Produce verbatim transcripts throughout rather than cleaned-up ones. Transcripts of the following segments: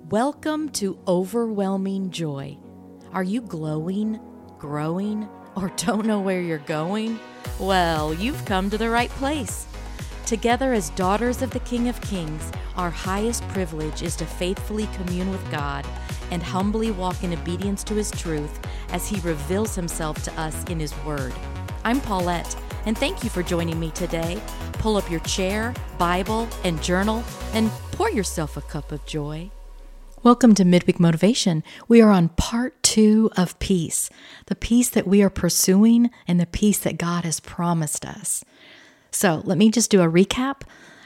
Welcome to Overwhelming Joy. Are you glowing, growing, or don't know where you're going? Well, you've come to the right place. Together as daughters of the King of Kings, our highest privilege is to faithfully commune with God and humbly walk in obedience to His truth as He reveals Himself to us in His Word. I'm Paulette, and thank you for joining me today. Pull up your chair, Bible, and journal, and pour yourself a cup of joy. Welcome to Midweek Motivation. We are on part two of peace, the peace that we are pursuing and the peace that God has promised us. So let me just do a recap.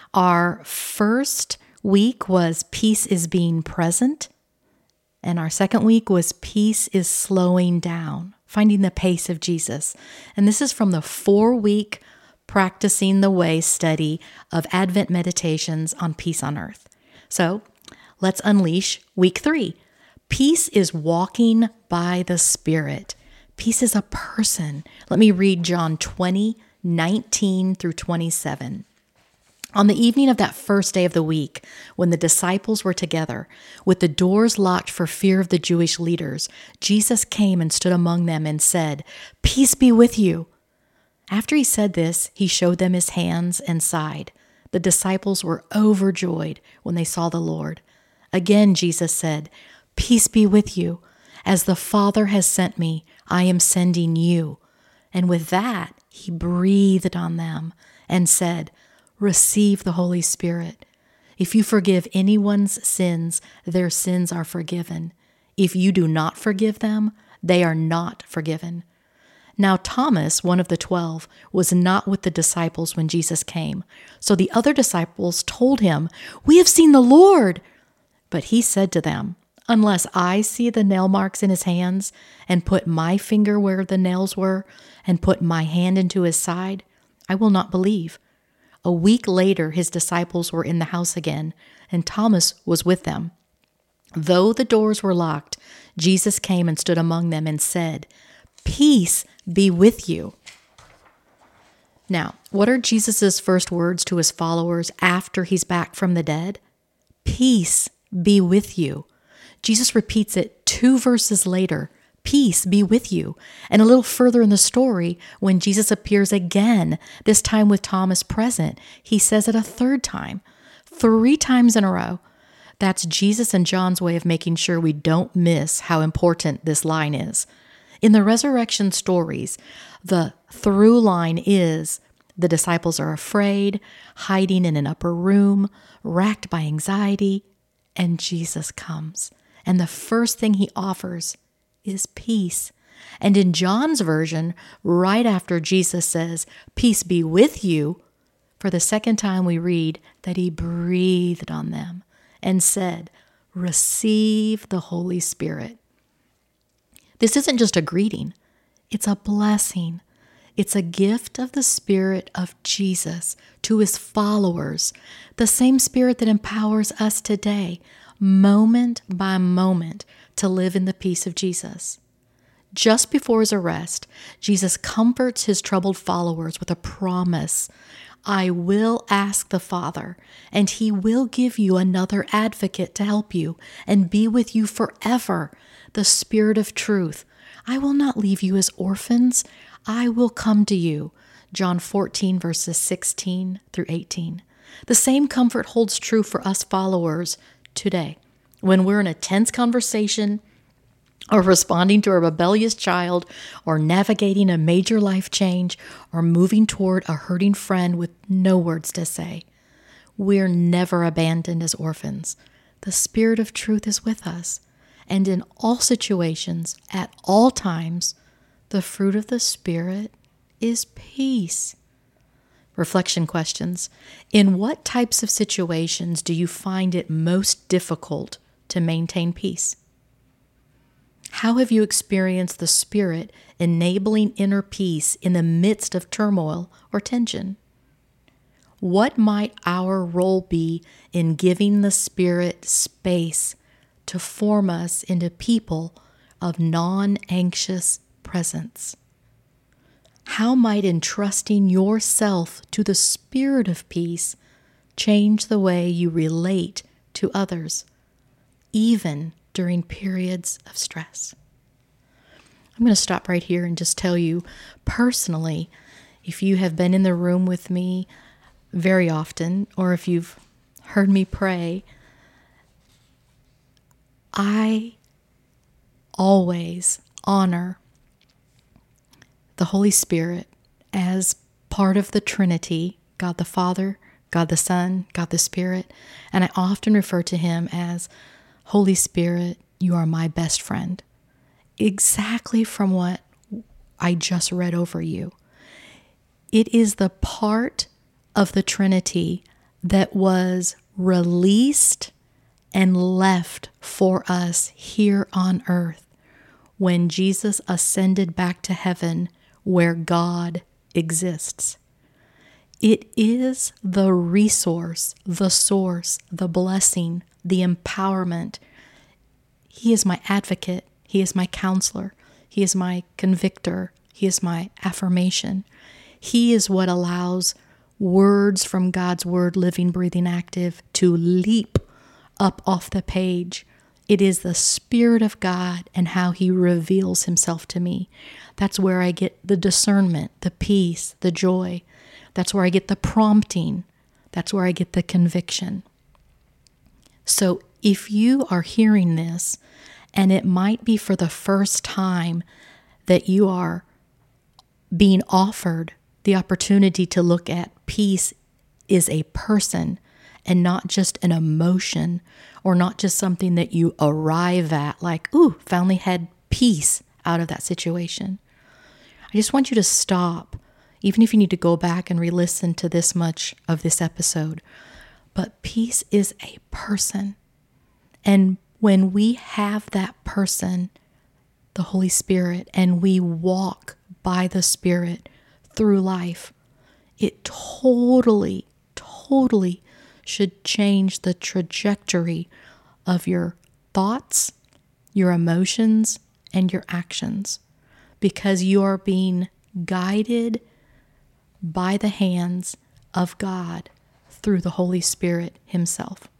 Our first week was peace is being present, and our second week was peace is slowing down, finding the pace of Jesus. And this is from the four-week Practicing the Way study of Advent meditations on peace on earth. So let's unleash week three. Peace is walking by the Spirit. Peace is a person. Let me read John twenty, nineteen through twenty-seven. On the evening of that first day of the week, when the disciples were together, with the doors locked for fear of the Jewish leaders, Jesus came and stood among them and said, "Peace be with you." After he said this, he showed them his hands and side. The disciples were overjoyed when they saw the Lord. Again, Jesus said, "Peace be with you. As the Father has sent me, I am sending you." And with that, he breathed on them and said, "Receive the Holy Spirit. If you forgive anyone's sins, their sins are forgiven. If you do not forgive them, they are not forgiven." Now Thomas, one of the twelve, was not with the disciples when Jesus came. So the other disciples told him, "We have seen the Lord." But he said to them, "Unless I see the nail marks in his hands, and put my finger where the nails were, and put my hand into his side, I will not believe." A week later, his disciples were in the house again, and Thomas was with them. Though the doors were locked, Jesus came and stood among them and said, "Peace be with you." Now, what are Jesus' first words to his followers after he's back from the dead? Peace be with you. Jesus repeats it two verses later, "Peace be with you." And a little further in the story, when Jesus appears again, this time with Thomas present, he says it a third time, three times in a row. That's Jesus and John's way of making sure we don't miss how important this line is. In the resurrection stories, the through line is the disciples are afraid, hiding in an upper room, racked by anxiety, and Jesus comes. And the first thing he offers is peace. And in John's version, right after Jesus says, "Peace be with you," for the second time we read that he breathed on them and said, "Receive the Holy Spirit." This isn't just a greeting, it's a blessing. It's a gift of the Spirit of Jesus to his followers, the same Spirit that empowers us today, moment by moment, to live in the peace of Jesus. Just before his arrest, Jesus comforts his troubled followers with a promise. "I will ask the Father, and he will give you another advocate to help you and be with you forever, the Spirit of truth. I will not leave you as orphans. I will come to you." John fourteen, verses sixteen through eighteen. The same comfort holds true for us followers today. When we're in a tense conversation, or responding to a rebellious child, or navigating a major life change, or moving toward a hurting friend with no words to say, we're never abandoned as orphans. The Spirit of truth is with us. And in all situations, at all times, the fruit of the Spirit is peace. Reflection questions. In what types of situations do you find it most difficult to maintain peace? How have you experienced the Spirit enabling inner peace in the midst of turmoil or tension? What might our role be in giving the Spirit space to form us into people of non-anxious presence? How might entrusting yourself to the Spirit of peace change the way you relate to others? even during periods of stress. I'm going to stop right here and just tell you personally, if you have been in the room with me very often, or if you've heard me pray, I always honor the Holy Spirit as part of the Trinity, God the Father, God the Son, God the Spirit, and I often refer to him as Holy Spirit, you are my best friend. Exactly from what I just read over you. It is the part of the Trinity that was released and left for us here on earth when Jesus ascended back to heaven where God exists. It is the resource, the source, the blessing, the empowerment. He is my advocate. He is my counselor. He is my convictor. He is my affirmation. He is what allows words from God's word, living, breathing, active, to leap up off the page. It is the Spirit of God and how he reveals himself to me. That's where I get the discernment, the peace, the joy. That's where I get the prompting. That's where I get the conviction. So if you are hearing this, and it might be for the first time that you are being offered the opportunity to look at peace is a person and not just an emotion or not just something that you arrive at like, ooh, finally had peace out of that situation. I just want you to stop, even if you need to go back and re-listen to this much of this episode. But peace is a person. And when we have that person, the Holy Spirit, and we walk by the Spirit through life, it totally, totally should change the trajectory of your thoughts, your emotions, and your actions, because you are being guided by the hands of God through the Holy Spirit himself.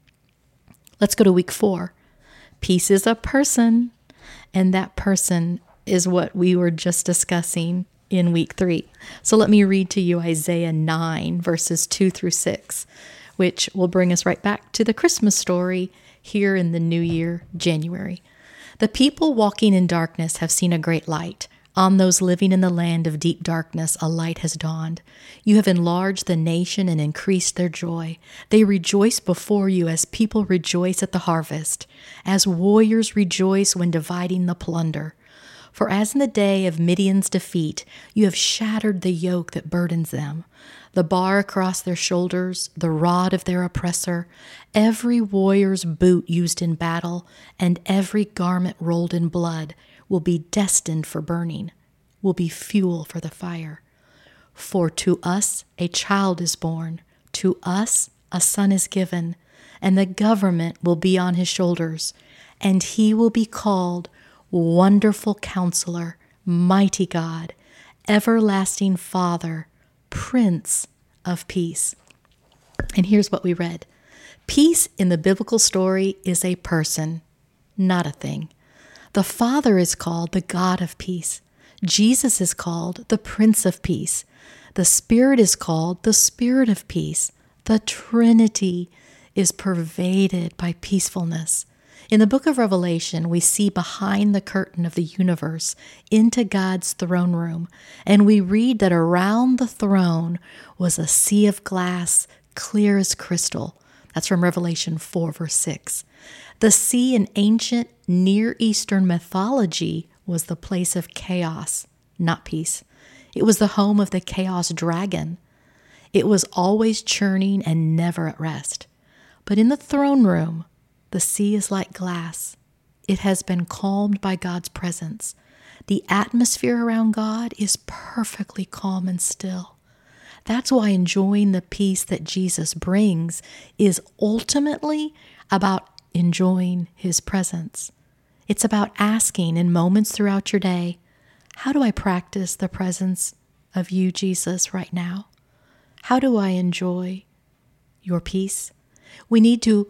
Let's go to week four. Peace is a person, and that person is what we were just discussing in week three. So let me read to you Isaiah nine, verses two through six, which will bring us right back to the Christmas story here in the new year, January. The people walking in darkness have seen a great light. On those living in the land of deep darkness, a light has dawned. You have enlarged the nation and increased their joy. They rejoice before you as people rejoice at the harvest, as warriors rejoice when dividing the plunder. For as in the day of Midian's defeat, you have shattered the yoke that burdens them, the bar across their shoulders, the rod of their oppressor, every warrior's boot used in battle, and every garment rolled in blood will be destined for burning, will be fuel for the fire. For to us a child is born, to us a son is given, and the government will be on his shoulders, and he will be called Wonderful Counselor, Mighty God, Everlasting Father, Prince of Peace. And here's what we read. Peace in the biblical story is a person, not a thing. The Father is called the God of peace. Jesus is called the Prince of Peace. The Spirit is called the Spirit of Peace. The Trinity is pervaded by peacefulness. In the book of Revelation, we see behind the curtain of the universe into God's throne room, and we read that around the throne was a sea of glass, clear as crystal. That's from Revelation four, verse six. The sea in ancient Near Eastern mythology was the place of chaos, not peace. It was the home of the chaos dragon. It was always churning and never at rest. But in the throne room, the sea is like glass. It has been calmed by God's presence. The atmosphere around God is perfectly calm and still. That's why enjoying the peace that Jesus brings is ultimately about enjoying his presence. It's about asking in moments throughout your day, how do I practice the presence of you, Jesus, right now? How do I enjoy your peace? We need to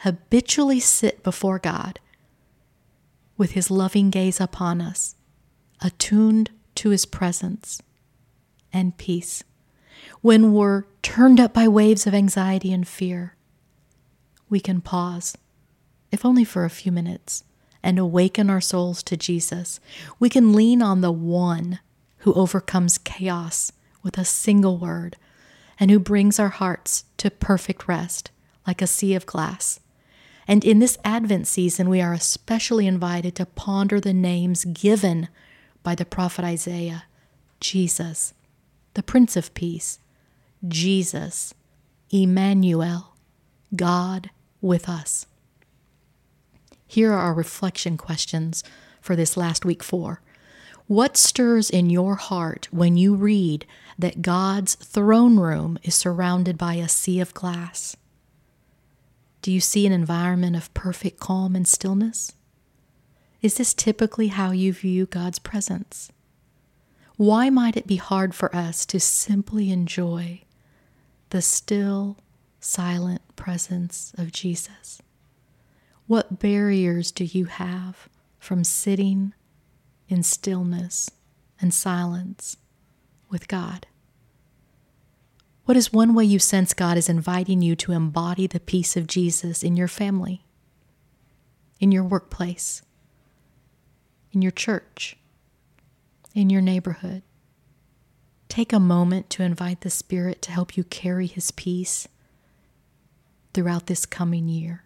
habitually sit before God with his loving gaze upon us, attuned to his presence and peace. When we're turned up by waves of anxiety and fear, we can pause, if only for a few minutes, and awaken our souls to Jesus. We can lean on the one who overcomes chaos with a single word and who brings our hearts to perfect rest like a sea of glass. And in this Advent season, we are especially invited to ponder the names given by the prophet Isaiah: Jesus, the Prince of Peace; Jesus, Emmanuel, God with us. Here are our reflection questions for this last week four. What stirs in your heart when you read that God's throne room is surrounded by a sea of glass? Do you see an environment of perfect calm and stillness? Is this typically how you view God's presence? Why might it be hard for us to simply enjoy the still, silent presence of Jesus? What barriers do you have from sitting in stillness and silence with God? What is one way you sense God is inviting you to embody the peace of Jesus in your family, in your workplace, in your church, in your neighborhood? Take a moment to invite the Spirit to help you carry his peace throughout this coming year.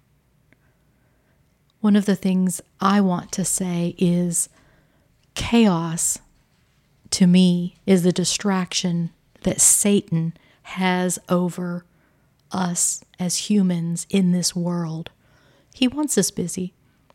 One of the things I want to say is chaos, to me, is the distraction that Satan has over us as humans in this world. He wants us busy.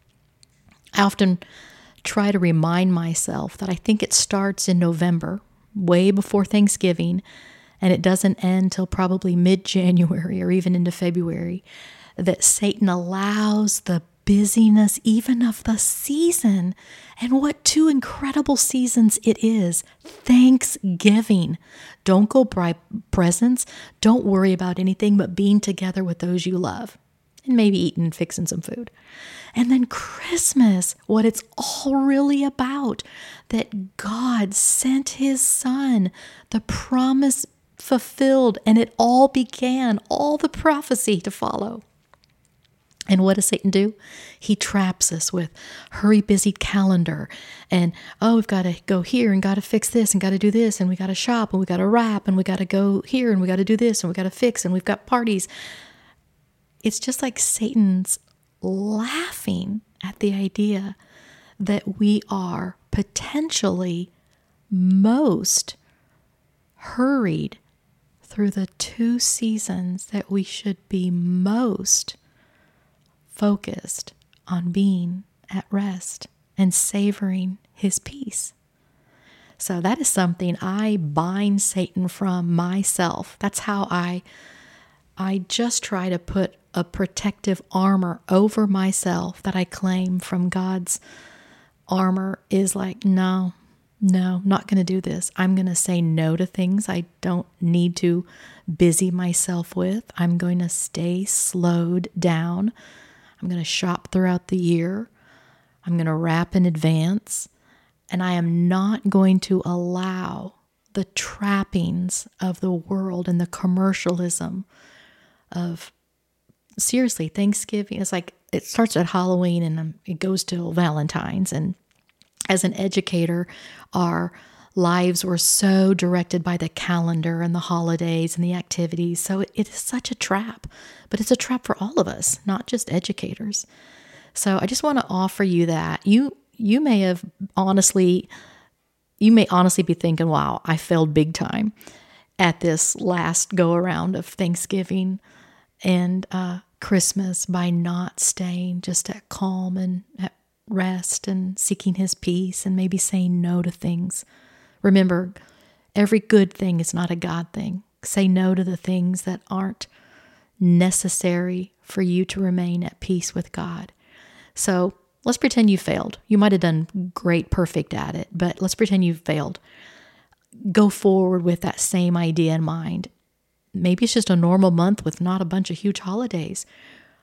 I often try to remind myself that I think it starts in November, way before Thanksgiving, and it doesn't end till probably mid-January or even into February, that Satan allows the busyness even of the season. And what two incredible seasons it is. Thanksgiving. Don't go buy presents. Don't worry about anything but being together with those you love. And maybe eating and fixing some food. And then Christmas, what it's all really about. That God sent his son, the promise fulfilled, and it all began, all the prophecy to follow. And what does Satan do? He traps us with hurry, busy calendar. And, oh, we've got to go here and got to fix this and got to do this. And we got to shop and we got to wrap and we got to go here and we got to do this and we got to fix and we've got parties. It's just like Satan's laughing at the idea that we are potentially most hurried through the two seasons that we should be most focused on being at rest and savoring his peace. So that is something I bind Satan from myself. That's how I I just try to put a protective armor over myself that I claim from God's armor is like, no, no, not going to do this. I'm going to say no to things I don't need to busy myself with. I'm going to stay slowed down. I'm going to shop throughout the year. I'm going to wrap in advance. And I am not going to allow the trappings of the world and the commercialism of, seriously, Thanksgiving. It's like, it starts at Halloween and it goes till Valentine's. And as an educator, our lives were so directed by the calendar and the holidays and the activities. So it, it is such a trap, but it's a trap for all of us, not just educators. So I just want to offer you that. You you may have honestly, you may honestly be thinking, wow, I failed big time at this last go around of Thanksgiving and uh, Christmas by not staying just at calm and at rest and seeking his peace and maybe saying no to things. Remember, every good thing is not a God thing. Say no to the things that aren't necessary for you to remain at peace with God. So let's pretend you failed. You might have done great, perfect at it, but let's pretend you failed. Go forward with that same idea in mind. Maybe it's just a normal month with not a bunch of huge holidays.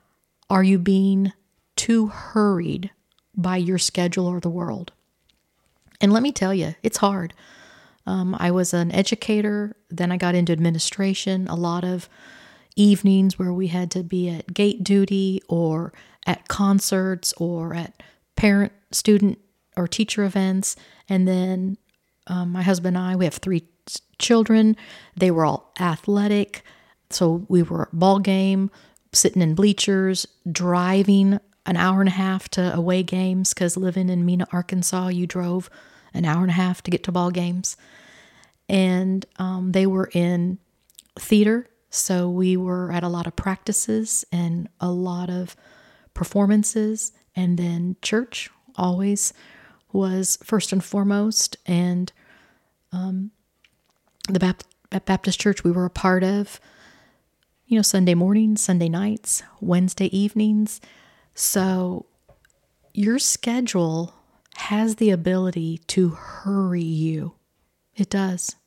Are you being too hurried by your schedule or the world? And let me tell you, it's hard. Um, I was an educator, then I got into administration, a lot of evenings where we had to be at gate duty or at concerts or at parent, student, or teacher events. And then um, my husband and I, we have three children. They were all athletic. So we were at ball game, sitting in bleachers, driving an hour and a half to away games, because living in Mena, Arkansas, you drove an hour and a half to get to ball games. And um, they were in theater, so we were at a lot of practices and a lot of performances. And then church always was first and foremost. And um, the Baptist, Baptist church we were a part of, you know, Sunday mornings, Sunday nights, Wednesday evenings. So your schedule has the ability to hurry you. It does.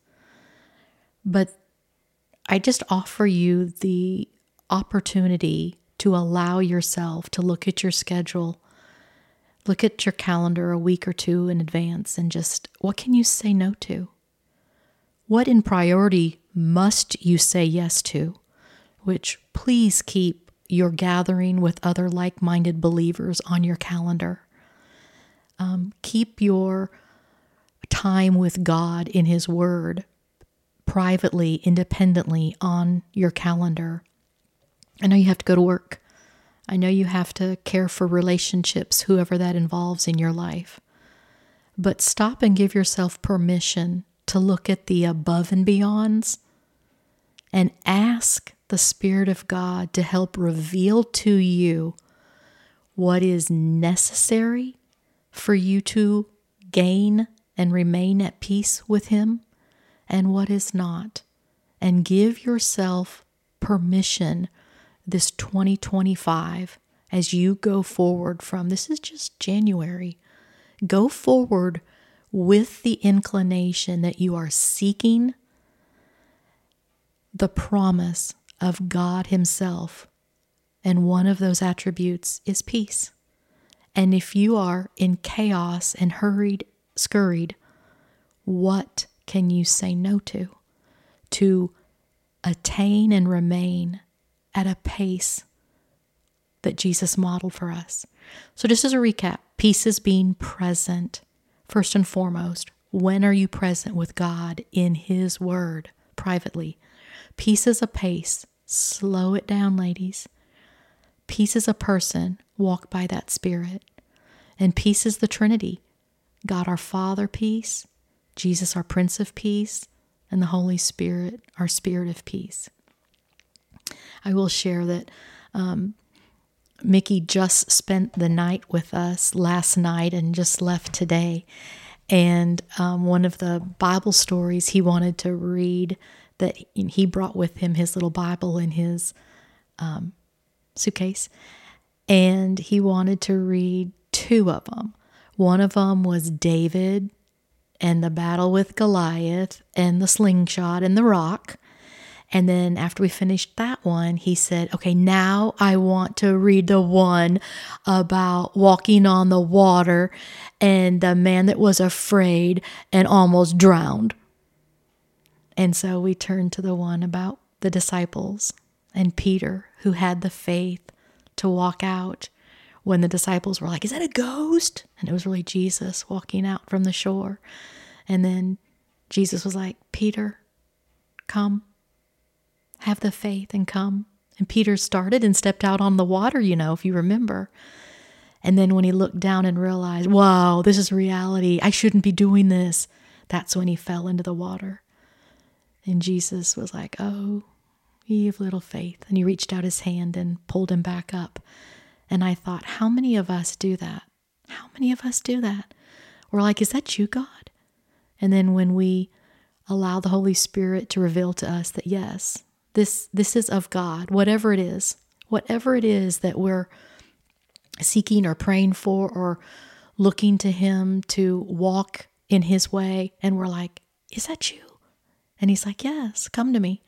But I just offer you the opportunity to allow yourself to look at your schedule, look at your calendar a week or two in advance, and just, what can you say no to? What in priority must you say yes to? Which, please keep your gathering with other like-minded believers on your calendar. Um, keep your time with God in His Word privately, independently on your calendar. I know you have to go to work. I know you have to care for relationships, whoever that involves in your life. But stop and give yourself permission to look at the above and beyonds and ask the Spirit of God to help reveal to you what is necessary for you to gain and remain at peace with Him and what is not. And give yourself permission this twenty twenty-five as you go forward from, this is just January, go forward with the inclination that you are seeking the promise of God Himself. And one of those attributes is peace. And if you are in chaos and hurried, scurried, what can you say no to? To attain and remain at a pace that Jesus modeled for us. So just as a recap, peace is being present. First and foremost, when are you present with God in His Word privately? Peace is a pace. Slow it down, ladies. Peace is a person. Walk by that Spirit. And peace is the Trinity. God our Father, peace. Jesus, our Prince of Peace. And the Holy Spirit, our Spirit of peace. I will share that um, Mickey just spent the night with us last night and just left today. And um, one of the Bible stories he wanted to read, that he brought with him his little Bible in his um, suitcase. And he wanted to read two of them. One of them was David and the battle with Goliath and the slingshot and the rock. And then after we finished that one, he said, okay, now I want to read the one about walking on the water and the man that was afraid and almost drowned. And so we turned to the one about the disciples and Peter, who had the faith to walk out when the disciples were like, is that a ghost? And it was really Jesus walking out from the shore. And then Jesus was like, Peter, come. Have the faith and come. And Peter started and stepped out on the water, you know, if you remember. And then when he looked down and realized, wow, this is reality. I shouldn't be doing this. That's when he fell into the water. And Jesus was like, oh, ye of little faith. And he reached out his hand and pulled him back up. And I thought, how many of us do that? How many of us do that? We're like, is that you, God? And then when we allow the Holy Spirit to reveal to us that, yes, This this is of God, whatever it is, whatever it is that we're seeking or praying for or looking to Him to walk in His way. And we're like, is that you? And He's like, yes, come to me.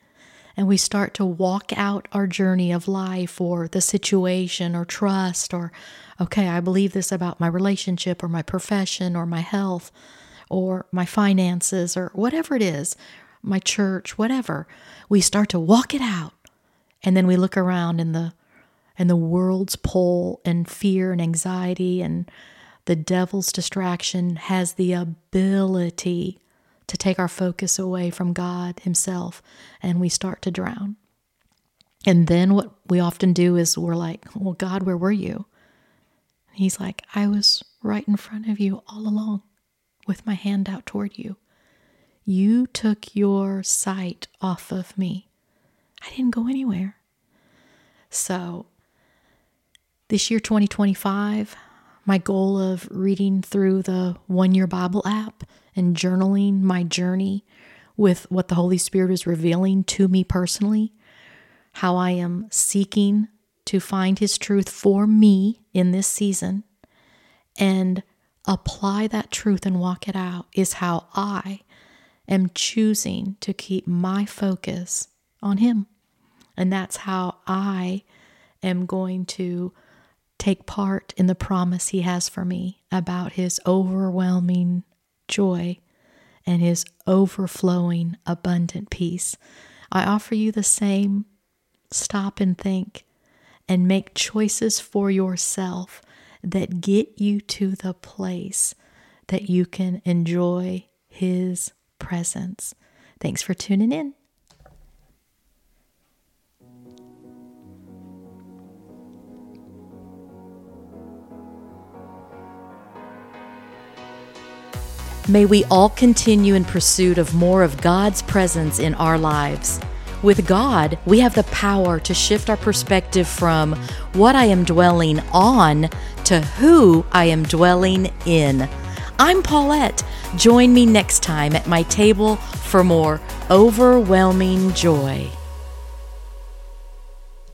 and we start to walk out our journey of life or the situation or trust or, okay, I believe this about my relationship or my profession or my health or my finances or whatever it is, my church, whatever. We start to walk it out, and then we look around and the and the world's pull and fear and anxiety and the devil's distraction has the ability to take our focus away from God himself, and we start to drown. And then what we often do is we're like, well, God, where were you? And he's like, I was right in front of you all along with my hand out toward you. You took your sight off of me. I didn't go anywhere. So this year, twenty twenty-five, my goal of reading through the One Year Bible app and journaling my journey with what the Holy Spirit is revealing to me personally, how I am seeking to find His truth for me in this season and apply that truth and walk it out, is how I am choosing to keep my focus on Him. And that's how I am going to take part in the promise He has for me about His overwhelming joy and His overflowing abundant peace. I offer you the same. Stop and think and make choices for yourself that get you to the place that you can enjoy His presence. Thanks for tuning in. May we all continue in pursuit of more of God's presence in our lives. With God, we have the power to shift our perspective from what I am dwelling on to who I am dwelling in. I'm Paulette. Join me next time at my table for more overwhelming joy.